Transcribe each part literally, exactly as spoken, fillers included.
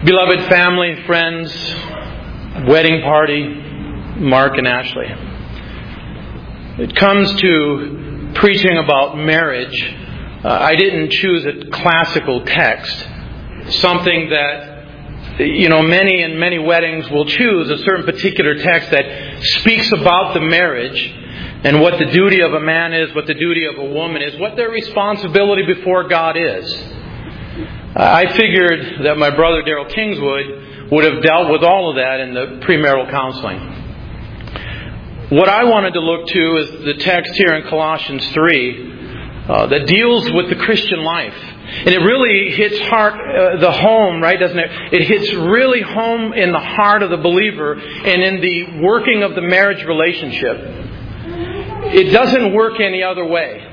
Beloved family, friends, wedding party, Mark and Ashley. It comes to preaching about marriage. Uh, I didn't choose a classical text, something that, you know, many and many weddings will choose a certain particular text that speaks about the marriage and what the duty of a man is, what the duty of a woman is, what their responsibility before God is. I figured that my brother Darrell Kingswood would have dealt with all of that in the premarital counseling. What I wanted to look to is the text here in Colossians three uh, that deals with the Christian life. And it really hits heart, uh, the home, right, doesn't it? It hits really home in the heart of the believer and in the working of the marriage relationship. It doesn't work any other way.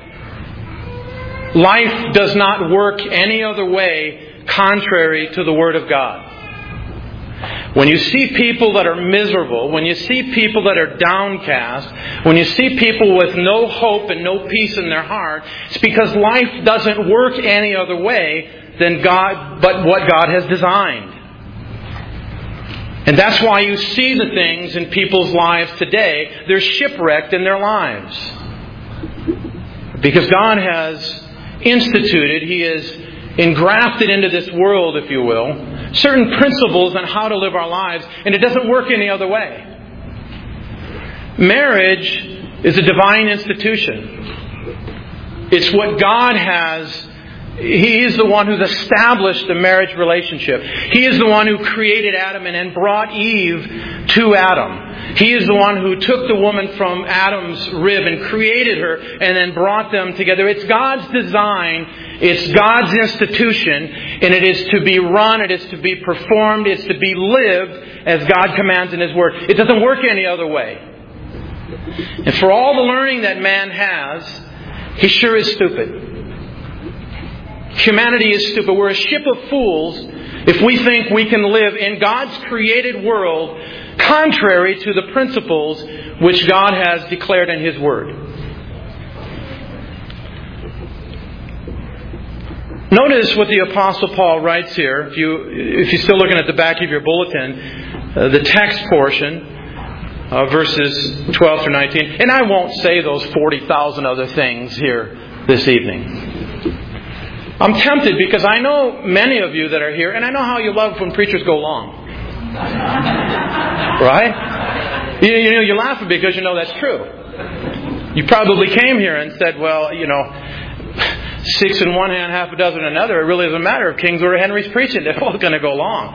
Life does not work any other way contrary to the Word of God. When you see people that are miserable, when you see people that are downcast, when you see people with no hope and no peace in their heart, it's because life doesn't work any other way than God, but what God has designed. And that's why you see the things in people's lives today. They're shipwrecked in their lives. Because God has instituted, He is engrafted into this world, if you will, certain principles on how to live our lives, and it doesn't work any other way. Marriage is a divine institution. It's what God has. He is the one who's established the marriage relationship. He is the one who created Adam and then brought Eve to Adam. He is the one who took the woman from Adam's rib and created her and then brought them together. It's God's design. It's God's institution. And it is to be run. It is to be performed. It's to be lived as God commands in His Word. It doesn't work any other way. And for all the learning that man has, he sure is stupid. Humanity is stupid. We're a ship of fools if we think we can live in God's created world contrary to the principles which God has declared in His Word. Notice what the Apostle Paul writes here. If, you, if you're still looking at the back of your bulletin, uh, the text portion, uh, verses twelve through nineteen. And I won't say those forty thousand other things here this evening. I'm tempted because I know many of you that are here, and I know how you love when preachers go long. Right? You, you know, you're laughing because you know that's true. You probably came here and said, well, you know, six in one hand, half a dozen in another. It really doesn't matter if Kingswood or Henry's preaching. They're all going to go long.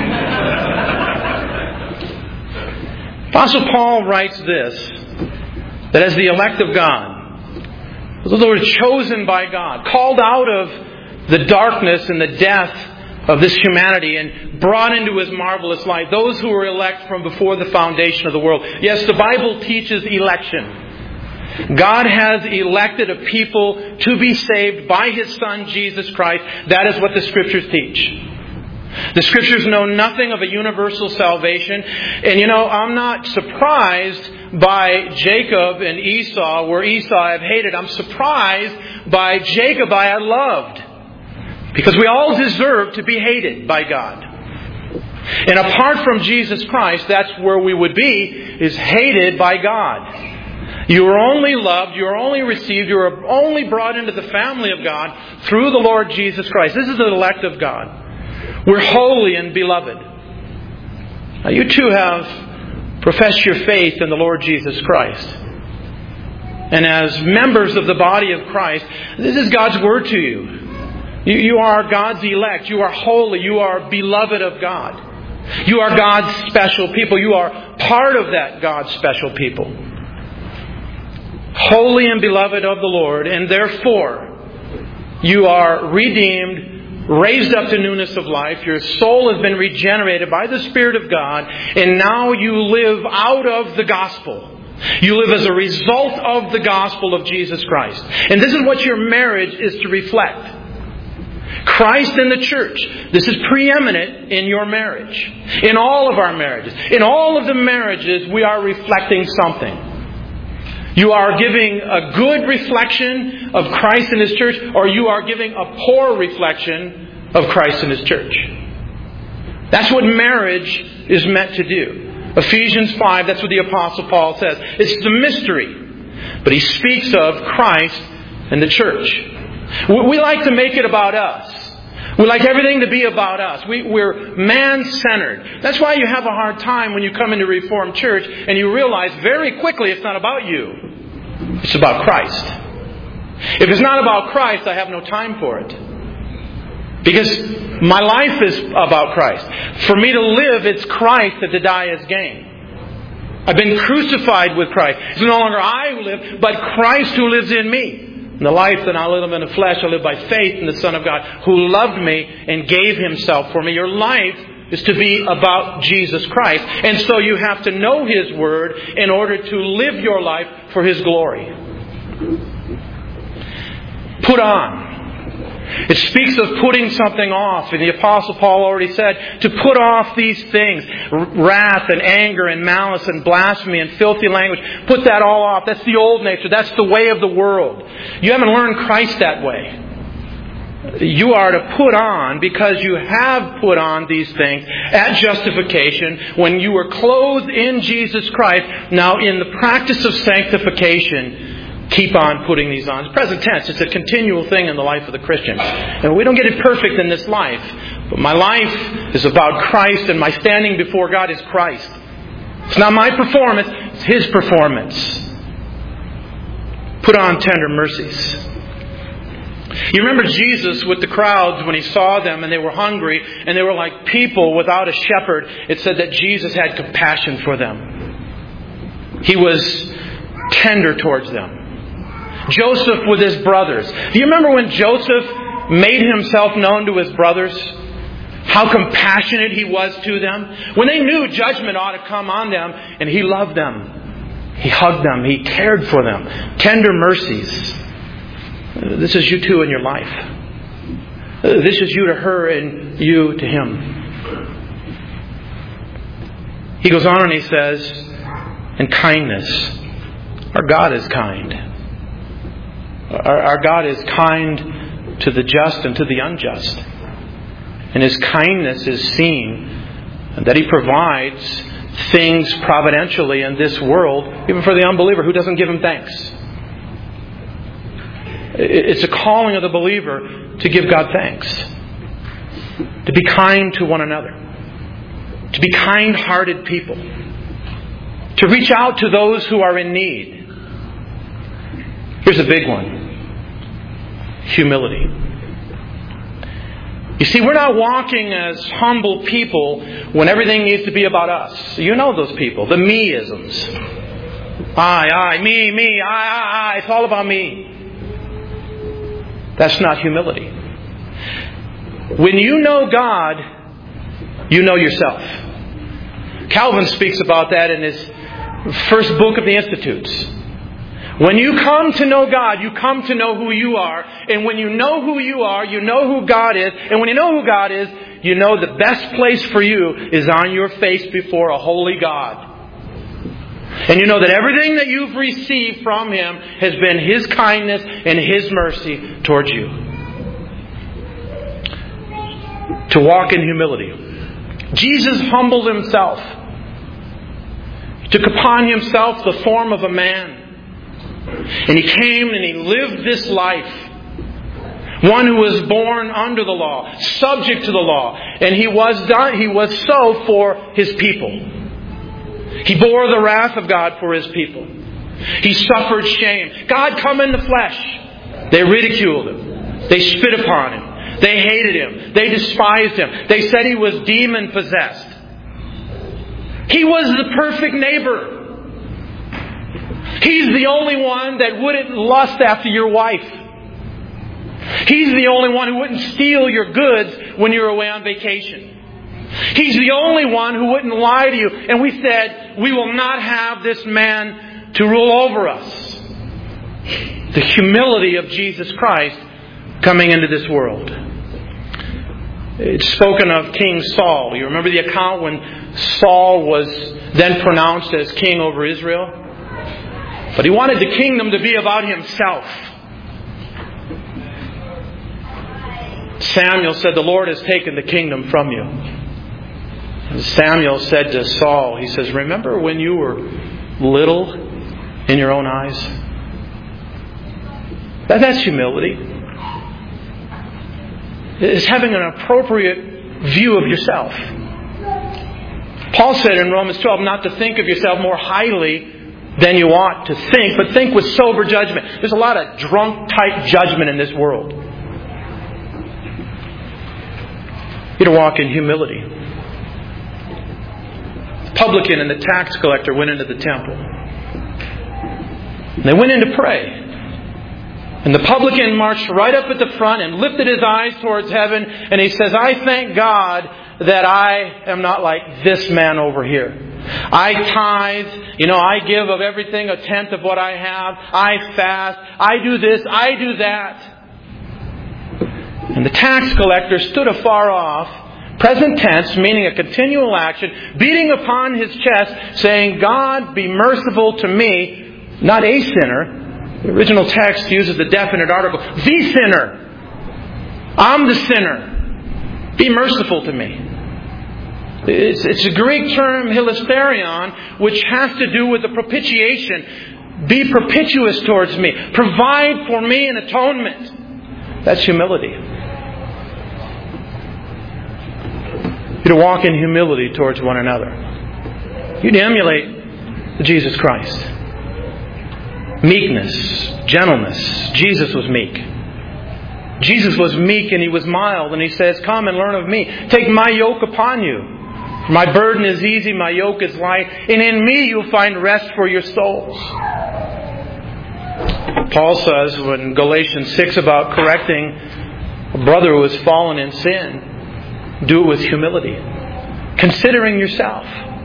Apostle Paul writes this, that as the elect of God, those who were chosen by God, called out of the darkness and the death of this humanity and brought into His marvelous light, those who were elect from before the foundation of the world. Yes, the Bible teaches election. God has elected a people to be saved by His Son, Jesus Christ. That is what the Scriptures teach. The Scriptures know nothing of a universal salvation. And you know, I'm not surprised by Jacob and Esau, where Esau I have hated. I'm surprised by Jacob I have loved. Because we all deserve to be hated by God. And apart from Jesus Christ, that's where we would be, is hated by God. You are only loved, you are only received, you are only brought into the family of God through the Lord Jesus Christ. This is the elect of God. We're holy and beloved. Now you too have professed your faith in the Lord Jesus Christ. And as members of the body of Christ, this is God's Word to you. You, you are God's elect. You are holy. You are beloved of God. You are God's special people. You are part of that God's special people. Holy and beloved of the Lord, and therefore you are redeemed, raised up to newness of life. Your soul has been regenerated by the Spirit of God, and now you live out of the gospel. You live as a result of the gospel of Jesus Christ. And this is what your marriage is to reflect. Christ and the church. This is preeminent in your marriage. In all of our marriages. In all of the marriages, we are reflecting something. You are giving a good reflection of Christ and His church, or you are giving a poor reflection of Christ and His church. That's what marriage is meant to do. Ephesians five, that's what the Apostle Paul says. It's the mystery. But he speaks of Christ and the church. We like to make it about us. We like everything to be about us. We, we're man-centered. That's why you have a hard time when you come into Reformed Church and you realize very quickly it's not about you. It's about Christ. If it's not about Christ, I have no time for it. Because my life is about Christ. For me to live, it's Christ, that to die is gain. I've been crucified with Christ. It's no longer I who live, but Christ who lives in me. And the life that I live in the flesh, I live by faith in the Son of God who loved me and gave Himself for me. Your life is to be about Jesus Christ. And so you have to know His Word in order to live your life for His glory. Put on. It speaks of putting something off. And the Apostle Paul already said to put off these things. Wrath and anger and malice and blasphemy and filthy language. Put that all off. That's the old nature. That's the way of the world. You haven't learned Christ that way. You are to put on because you have put on these things at justification when you were clothed in Jesus Christ. Now in the practice of sanctification, keep on putting these on. It's present tense. It's a continual thing in the life of the Christian. And we don't get it perfect in this life. But my life is about Christ, and my standing before God is Christ. It's not my performance. It's His performance. Put on tender mercies. You remember Jesus with the crowds when He saw them and they were hungry and they were like people without a shepherd. It said that Jesus had compassion for them. He was tender towards them. Joseph with his brothers. Do you remember when Joseph made himself known to his brothers? How compassionate he was to them. When they knew judgment ought to come on them, and he loved them. He hugged them. He cared for them. Tender mercies. This is you too in your life. This is you to her and you to him. He goes on and he says, and kindness. Our God is kind. Our, our God is kind to the just and to the unjust. And His kindness is seen that He provides things providentially in this world, even for the unbeliever who doesn't give Him thanks. It's a calling of the believer to give God thanks. To be kind to one another. To be kind-hearted people. To reach out to those who are in need. Here's a big one. Humility. You see, we're not walking as humble people when everything needs to be about us. You know those people, the me-isms. I, I, me, me, I, I, I. It's all about me. That's not humility. When you know God, you know yourself. Calvin speaks about that in his first book of the Institutes. When you come to know God, you come to know who you are. And when you know who you are, you know who God is. And when you know who God is, you know the best place for you is on your face before a holy God. And you know that everything that you've received from Him has been His kindness and His mercy towards you. To walk in humility. Jesus humbled Himself. He took upon Himself the form of a man. And He came and He lived this life. One who was born under the law, subject to the law. And He was done, He was so for His people. He bore the wrath of God for His people. He suffered shame. God come in the flesh. They ridiculed Him. They spit upon Him. They hated Him. They despised Him. They said He was demon-possessed. He was the perfect neighbor. He's the only one that wouldn't lust after your wife. He's the only one who wouldn't steal your goods when you're away on vacation. He's the only one who wouldn't lie to you. And we said, we will not have this man to rule over us. The humility of Jesus Christ coming into this world. It's spoken of King Saul. You remember the account when Saul was then pronounced as king over Israel? But he wanted the kingdom to be about himself. Samuel said, the Lord has taken the kingdom from you. Samuel said to Saul, he says, remember when you were little in your own eyes? That, that's humility. It's having an appropriate view of yourself. Paul said in Romans twelve not to think of yourself more highly than you ought to think, but think with sober judgment. There's a lot of drunk-type judgment in this world. You to walk in humility. The publican and the tax collector went into the temple. And they went in to pray. And the publican marched right up at the front and lifted his eyes towards heaven. And he says, I thank God that I am not like this man over here. I tithe. You know, I give of everything a tenth of what I have. I fast. I do this. I do that. And the tax collector stood afar off, present tense, meaning a continual action, beating upon his chest, saying, God, be merciful to me, not a sinner. The original text uses the definite article. The sinner. I'm the sinner. Be merciful to me. It's, it's a Greek term, hilasterion, which has to do with the propitiation. Be propitious towards me. Provide for me an atonement. That's humility. You're to walk in humility towards one another. You'd emulate Jesus Christ. Meekness, gentleness. Jesus was meek. Jesus was meek and He was mild. And He says, come and learn of me. Take my yoke upon you. My burden is easy, my yoke is light. And in me you'll find rest for your souls. Paul says in Galatians six about correcting a brother who has fallen in sin, do it with humility. Considering yourself.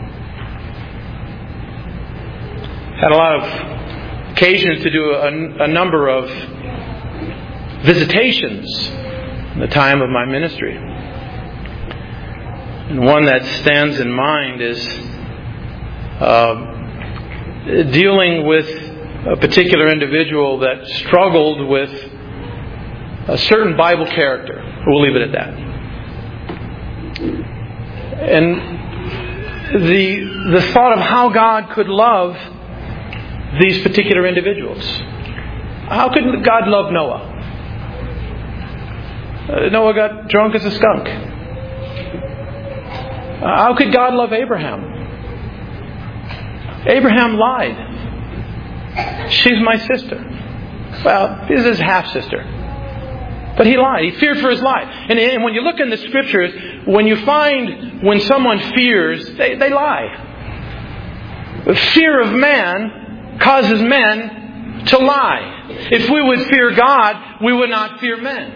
Had a lot of occasions to do a, a number of visitations in the time of my ministry. And one that stands in mind is uh, dealing with a particular individual that struggled with a certain Bible character. We'll leave it at that. And the the thought of how God could love these particular individuals. How could God love Noah? Uh, Noah got drunk as a skunk. Uh, how could God love Abraham? Abraham lied. She's my sister. Well, this is his half-sister. But he lied. He feared for his life. And, and when you look in the Scriptures, when you find when someone fears, they, they lie. The fear of man causes men to lie. If we would fear God, we would not fear men.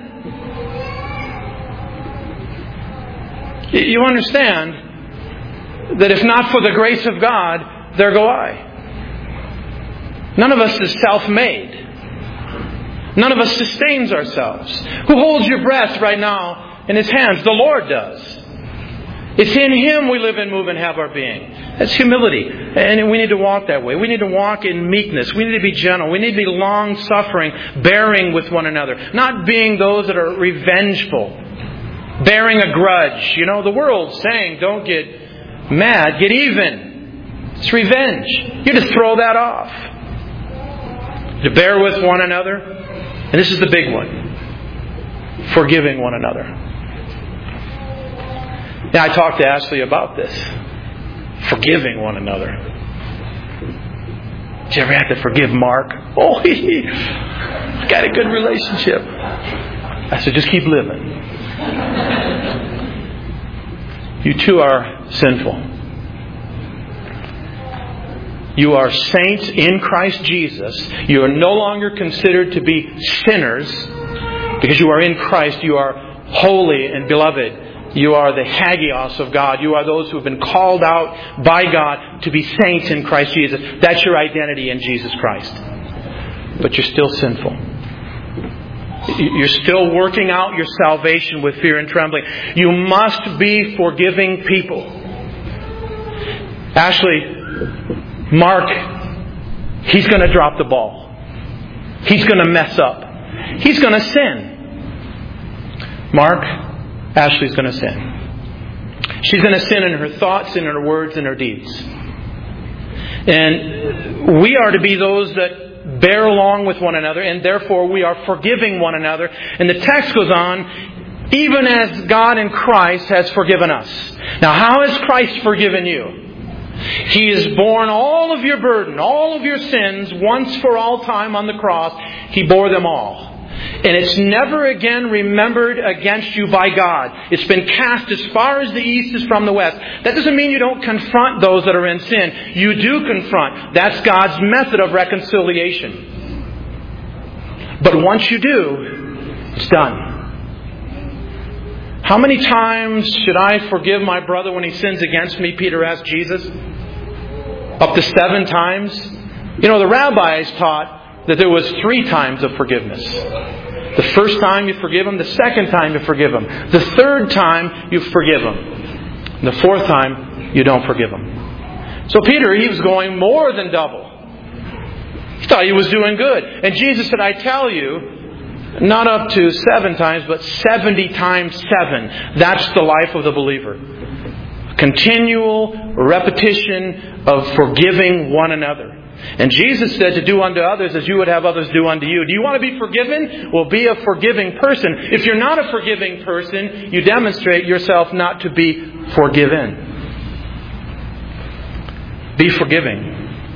You understand that if not for the grace of God, there go I. None of us is self-made. None of us sustains ourselves. Who holds your breath right now in His hands? The Lord does. It's in Him we live and move and have our being. That's humility. And we need to walk that way. We need to walk in meekness. We need to be gentle. We need to be long-suffering, bearing with one another. Not being those that are revengeful. Bearing a grudge. You know, the world's saying, don't get mad, get even. It's revenge. You're to throw that off. To bear with one another. And this is the big one. Forgiving one another. Now, I talked to Ashley about this. Forgiving one another. Did you ever have to forgive Mark? Oh, he got a good relationship. I said, just keep living. You too are sinful. You are saints in Christ Jesus. You are no longer considered to be sinners because you are in Christ. You are holy and beloved. You are the hagios of God. You are those who have been called out by God to be saints in Christ Jesus. That's your identity in Jesus Christ. But you're still sinful. You're still working out your salvation with fear and trembling. You must be forgiving people. Ashley, Mark, he's going to drop the ball. He's going to mess up. He's going to sin. Mark, Ashley's going to sin. She's going to sin in her thoughts, in her words, and her deeds. And we are to be those that bear along with one another, and therefore we are forgiving one another. And the text goes on, even as God in Christ has forgiven us. Now, how has Christ forgiven you? He has borne all of your burden, all of your sins, once for all time on the cross. He bore them all. And it's never again remembered against you by God. It's been cast as far as the east is from the west. That doesn't mean you don't confront those that are in sin. You do confront. That's God's method of reconciliation. But once you do, it's done. How many times should I forgive my brother when he sins against me? Peter asked Jesus. Up to seven times. You know, the rabbis taught that there was three times of forgiveness. The first time you forgive him. The second time you forgive him. The third time you forgive him. And the fourth time you don't forgive him. So Peter, he was going more than double. He thought he was doing good. And Jesus said, I tell you, not up to seven times, but seventy times seven. That's the life of the believer. Continual repetition of forgiving one another. And Jesus said to do unto others as you would have others do unto you. Do you want to be forgiven? Well, be a forgiving person. If you're not a forgiving person, you demonstrate yourself not to be forgiven. Be forgiving.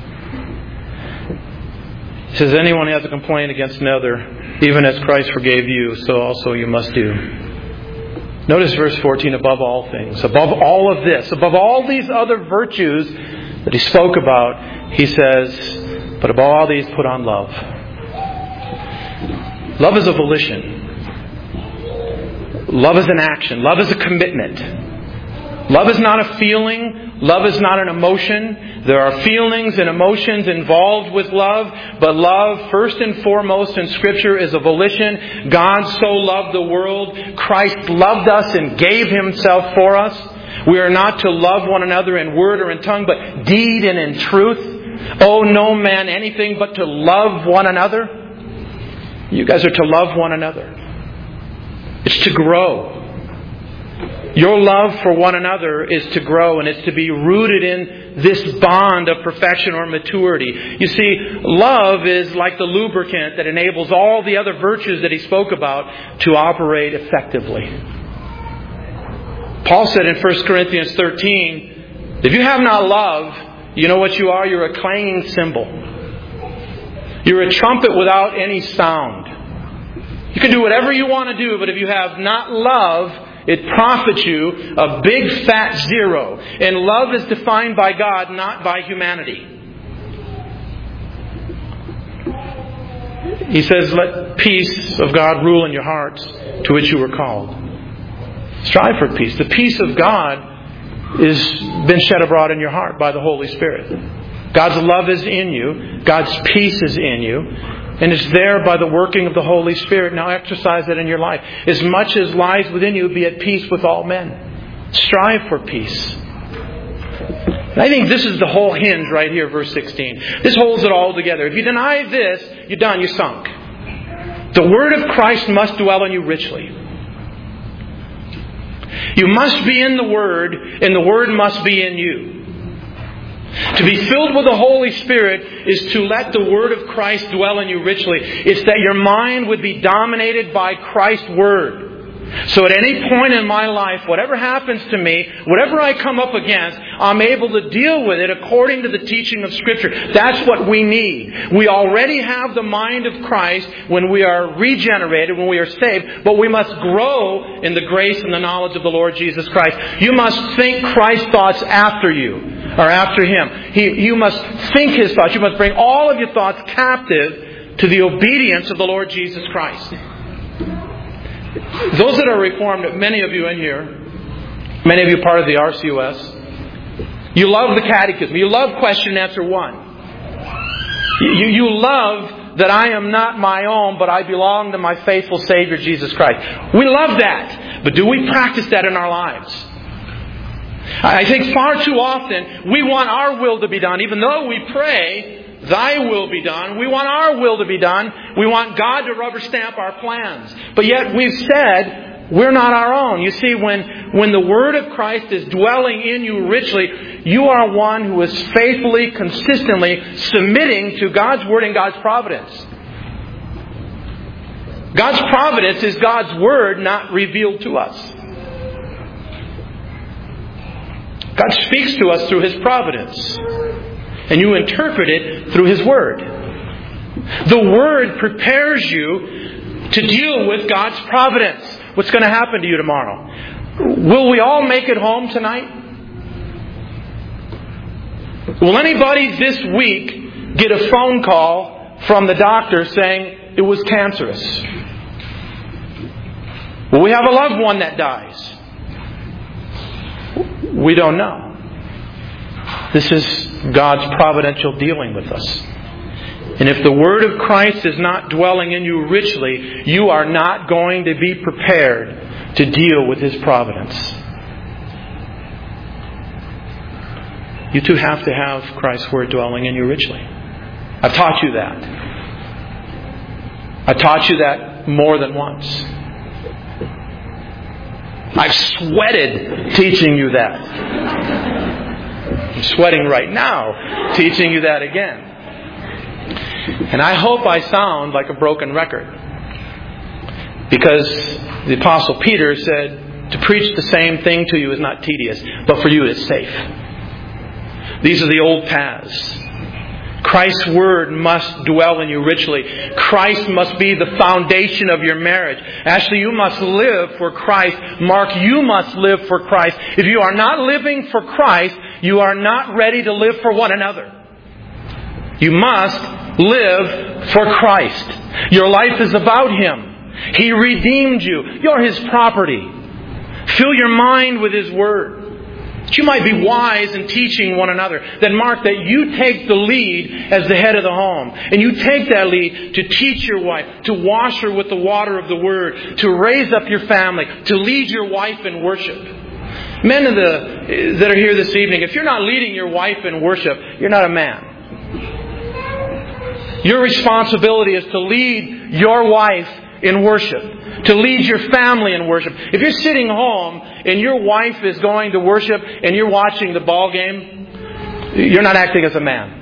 It says, anyone who has a complaint against another, even as Christ forgave you, so also you must do. Notice verse fourteen, above all things, above all of this, above all these other virtues that he spoke about, he says, but above all these, put on love. Love is a volition. Love is an action. Love is a commitment. Love is not a feeling. Love is not an emotion. There are feelings and emotions involved with love, but love, first and foremost in Scripture, is a volition. God so loved the world. Christ loved us and gave Himself for us. We are not to love one another in word or in tongue, but deed and in truth. Owe no man anything but to love one another. You guys are to love one another. It's to grow. Your love for one another is to grow, and it's to be rooted in this bond of perfection or maturity. You see, love is like the lubricant that enables all the other virtues that he spoke about to operate effectively. Paul said in First Corinthians thirteen, if you have not love, you know what you are? You're a clanging cymbal. You're a trumpet without any sound. You can do whatever you want to do, but if you have not love, it profits you a big fat zero. And love is defined by God, not by humanity. He says, let peace of God rule in your hearts, to which you were called. Strive for peace. The peace of God has been shed abroad in your heart by the Holy Spirit. God's love is in you. God's peace is in you. And it's there by the working of the Holy Spirit. Now exercise it in your life. As much as lies within you, be at peace with all men. Strive for peace. And I think this is the whole hinge right here, verse sixteen. This holds it all together. If you deny this, you're done, you're sunk. The Word of Christ must dwell in you richly. You must be in the Word, and the Word must be in you. To be filled with the Holy Spirit is to let the Word of Christ dwell in you richly. It's that your mind would be dominated by Christ's Word. So at any point in my life, whatever happens to me, whatever I come up against, I'm able to deal with it according to the teaching of Scripture. That's what we need. We already have the mind of Christ when we are regenerated, when we are saved, but we must grow in the grace and the knowledge of the Lord Jesus Christ. You must think Christ's thoughts after you, or after Him. He, you must think His thoughts. You must bring all of your thoughts captive to the obedience of the Lord Jesus Christ. Those that are Reformed, many of you in here, many of you part of the R C U S, you love the Catechism. You love question and answer one. You, you love that I am not my own, but I belong to my faithful Savior, Jesus Christ. We love that. But do we practice that in our lives? I think far too often we want our will to be done. Even though we pray, Thy will be done. We want our will to be done. We want God to rubber stamp our plans. But yet we've said we're not our own. You see, when, when the Word of Christ is dwelling in you richly, you are one who is faithfully, consistently submitting to God's Word and God's providence. God's providence is God's Word not revealed to us. God speaks to us through His providence. And you interpret it through His Word. The Word prepares you to deal with God's providence. What's going to happen to you tomorrow? Will we all make it home tonight? Will anybody this week get a phone call from the doctor saying it was cancerous? Will we have a loved one that dies? We don't know. This is God's providential dealing with us. And if the Word of Christ is not dwelling in you richly, you are not going to be prepared to deal with His providence. You too have to have Christ's Word dwelling in you richly. I've taught you that. I taught you that more than once. I've sweated teaching you that. I'm sweating right now teaching you that again. And I hope I sound like a broken record. Because the Apostle Peter said, to preach the same thing to you is not tedious, but for you it is safe. These are the old paths. Christ's Word must dwell in you richly. Christ must be the foundation of your marriage. Ashley, you must live for Christ. Mark, you must live for Christ. If you are not living for Christ, you are not ready to live for one another. You must live for Christ. Your life is about Him. He redeemed you. You're His property. Fill your mind with His Word. That you might be wise in teaching one another. Then Mark, that you take the lead as the head of the home. And you take that lead to teach your wife, to wash her with the water of the Word, to raise up your family, to lead your wife in worship. Men of the, that are here this evening, if you're not leading your wife in worship, you're not a man. Your responsibility is to lead your wife in worship. To lead your family in worship. If you're sitting home and your wife is going to worship and you're watching the ball game, you're not acting as a man.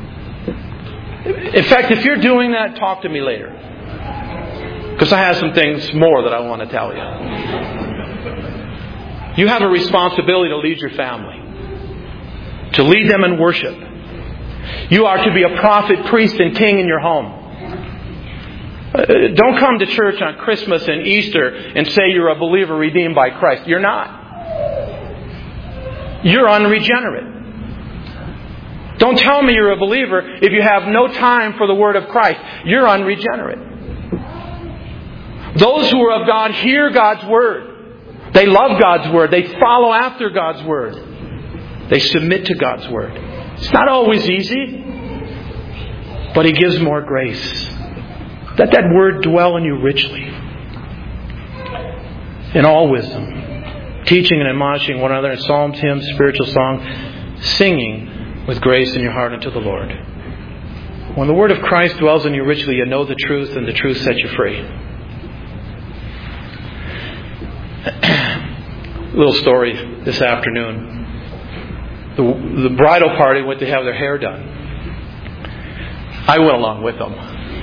In fact, if you're doing that, talk to me later. Because I have some things more that I want to tell you. You have a responsibility to lead your family. To lead them in worship. You are to be a prophet, priest, and king in your home. Don't come to church on Christmas and Easter and say you're a believer redeemed by Christ. You're not. You're unregenerate. Don't tell me you're a believer if you have no time for the Word of Christ. You're unregenerate. Those who are of God hear God's Word. They love God's Word. They follow after God's Word. They submit to God's Word. It's not always easy, but He gives more grace. Let that Word dwell in you richly. In all wisdom. Teaching and admonishing one another in psalms, hymns, spiritual song. Singing with grace in your heart unto the Lord. When the Word of Christ dwells in you richly, you know the truth, and the truth sets you free. Little story this afternoon. The, the bridal party went to have their hair done. I went along with them.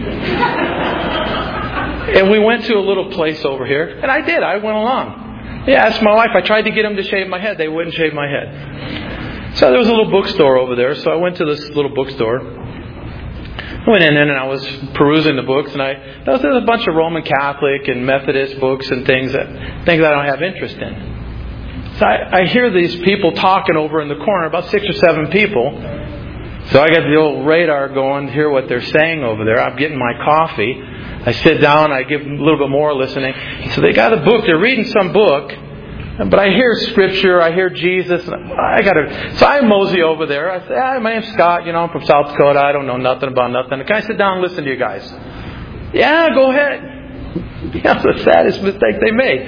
And we went to a little place over here. And I did. I went along. Yeah, I asked my wife. I tried to get them to shave my head. They wouldn't shave my head. So there was a little bookstore over there. So I went to this little bookstore. I went in and I was perusing the books. And I noticed there was a bunch of Roman Catholic and Methodist books and things that things I don't have interest in. So I, I hear these people talking over in the corner, about six or seven people. So I got the old radar going to hear what they're saying over there. I'm getting my coffee. I sit down. I give a little bit more listening. So they got a book. They're reading some book. But I hear Scripture. I hear Jesus. I got to. So I mosey over there. I say, "Hi, my name's Scott. You know, I'm from South Dakota. I don't know nothing about nothing. Can I sit down and listen to you guys?" "Yeah, go ahead." That's the saddest mistake they made.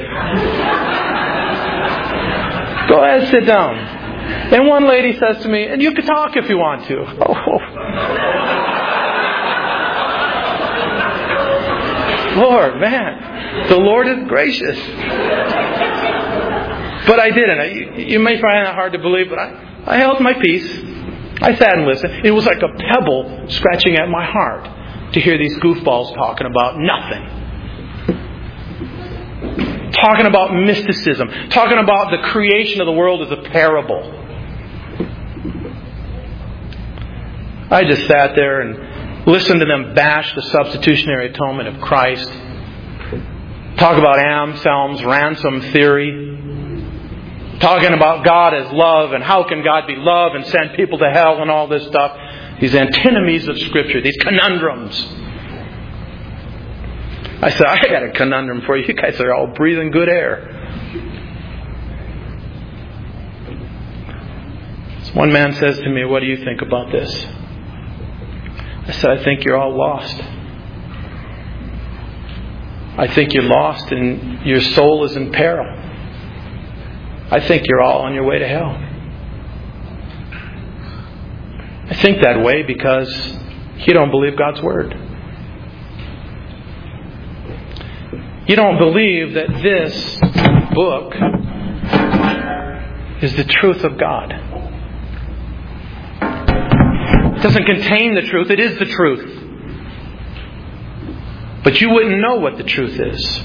Go ahead, sit down. And one lady says to me, "And you can talk if you want to." Oh. Lord, man. The Lord is gracious. But I didn't. You, you may find that hard to believe, but I, I held my peace. I sat and listened. It was like a pebble scratching at my heart to hear these goofballs talking about nothing. Talking about mysticism. Talking about the creation of the world as a parable. I just sat there and listened to them bash the substitutionary atonement of Christ. Talk about Anselm's ransom theory. Talking about God as love and how can God be love and send people to hell and all this stuff. These antinomies of Scripture, these conundrums. I said, I got a conundrum for you. You guys are all breathing good air. So one man says to me, what do you think about this? I said, I think you're all lost. I think you're lost and your soul is in peril. I think you're all on your way to hell. I think that way because you don't believe God's Word. You don't believe that this book is the truth of God. It doesn't contain the truth. It is the truth. But you wouldn't know what the truth is.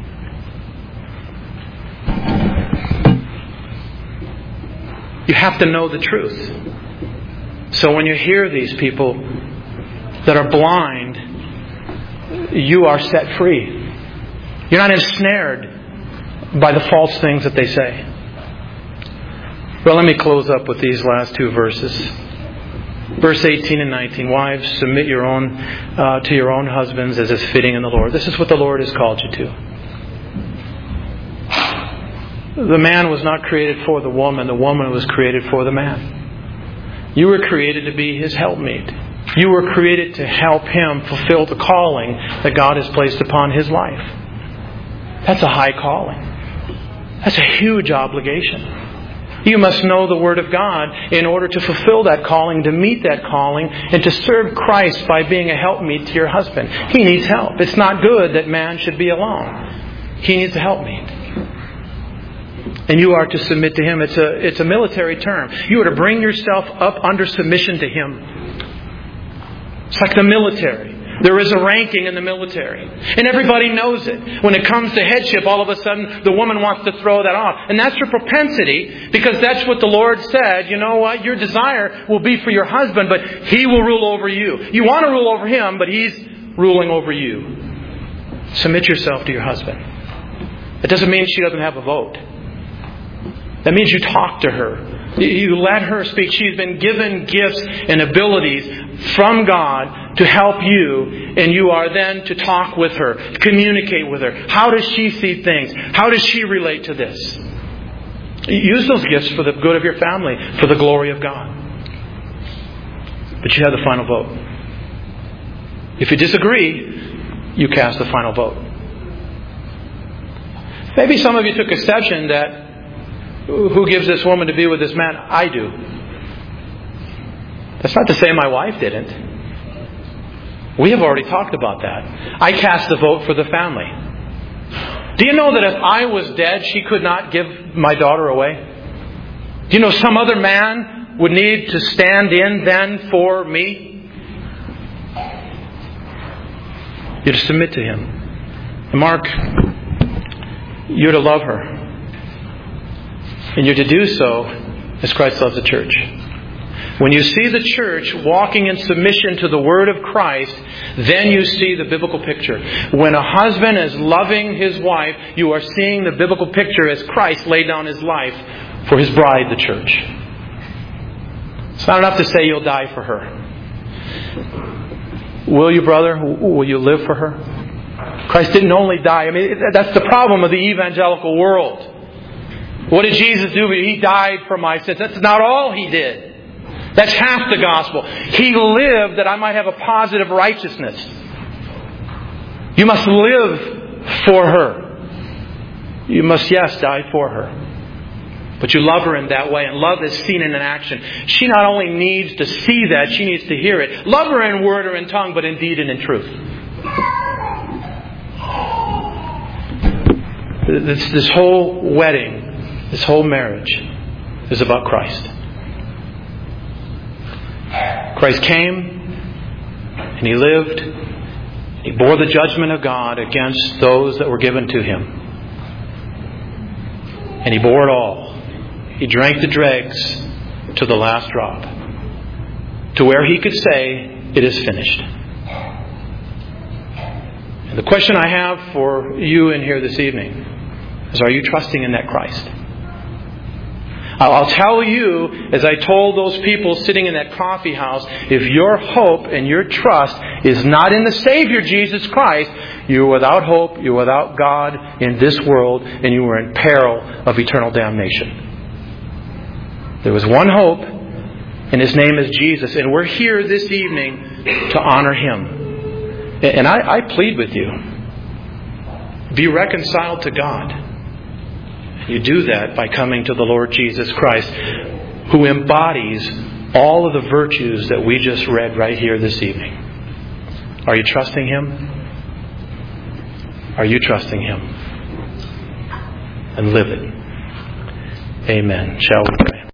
You have to know the truth. So when you hear these people that are blind, you are set free. You're not ensnared by the false things that they say. Well, let me close up with these last two verses. Verse eighteen and nineteen. Wives, submit your own uh, to your own husbands as is fitting in the Lord. This is what the Lord has called you to. The man was not created for the woman. The woman was created for the man. You were created to be his helpmeet. You were created to help him fulfill the calling that God has placed upon his life. That's a high calling. That's a huge obligation. You must know the Word of God in order to fulfill that calling, to meet that calling, and to serve Christ by being a helpmeet to your husband. He needs help. It's not good that man should be alone. He needs a helpmeet. And you are to submit to him. It's a, it's a military term. You are to bring yourself up under submission to him. It's like the military. There is a ranking in the military. And everybody knows it. When it comes to headship, all of a sudden the woman wants to throw that off. And that's her propensity, because that's what the Lord said. You know what? Your desire will be for your husband, but he will rule over you. You want to rule over him, but he's ruling over you. Submit yourself to your husband. It doesn't mean she doesn't have a vote. That means you talk to her. You let her speak. She's been given gifts and abilities from God to help you, and you are then to talk with her, communicate with her. How does she see things? How does she relate to this? Use those gifts for the good of your family, for the glory of God. But you have the final vote. If you disagree, you cast the final vote. Maybe some of you took exception that who gives this woman to be with this man? I do. That's not to say my wife didn't. We have already talked about that. I cast the vote for the family. Do you know that if I was dead, she could not give my daughter away? Do you know some other man would need to stand in then for me? You're to submit to him. And Mark, you're to love her. And you're to do so as Christ loves the church. When you see the church walking in submission to the Word of Christ, then you see the biblical picture. When a husband is loving his wife, you are seeing the biblical picture as Christ laid down his life for his bride, the church. It's not enough to say you'll die for her. Will you, brother? Will you live for her? Christ didn't only die. I mean, that's the problem of the evangelical world. What did Jesus do? He died for my sins. That's not all He did. That's half the gospel. He lived that I might have a positive righteousness. You must live for her. You must, yes, die for her. But you love her in that way. And love is seen in an action. She not only needs to see that, she needs to hear it. Love her in word or in tongue, but in deed and in truth. This, this whole wedding, this whole marriage is about Christ. Christ came and He lived. He bore the judgment of God against those that were given to Him. And He bore it all. He drank the dregs to the last drop, to where He could say, "It is finished." And the question I have for you in here this evening is, are you trusting in that Christ? I'll tell you, as I told those people sitting in that coffee house, if your hope and your trust is not in the Savior Jesus Christ, you're without hope, you're without God in this world, and you are in peril of eternal damnation. There was one hope, and His name is Jesus. And we're here this evening to honor Him. And I, I plead with you, be reconciled to God. You do that by coming to the Lord Jesus Christ, who embodies all of the virtues that we just read right here this evening. Are you trusting Him? Are you trusting Him? And live it. Amen. Shall we pray?